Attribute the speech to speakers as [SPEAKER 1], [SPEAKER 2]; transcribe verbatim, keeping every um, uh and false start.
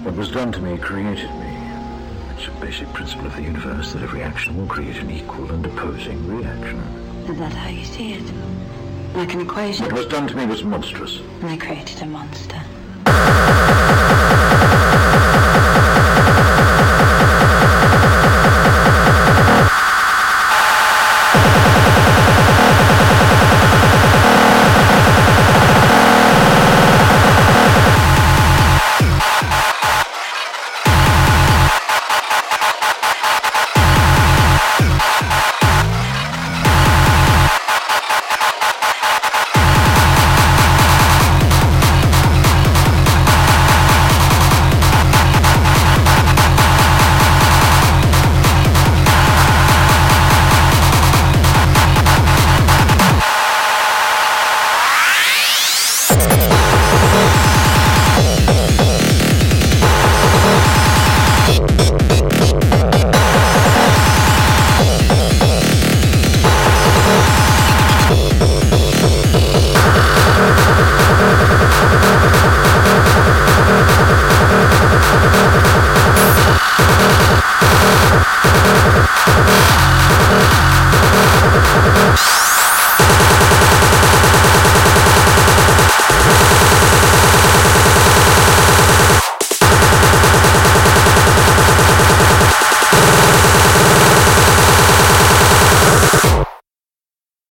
[SPEAKER 1] What was done to me created me. It's a basic principle of the universe that every action will create an equal and opposing reaction.
[SPEAKER 2] Is that how you see it? Like an equation?
[SPEAKER 1] What was done to me was monstrous.
[SPEAKER 2] And I created a monster.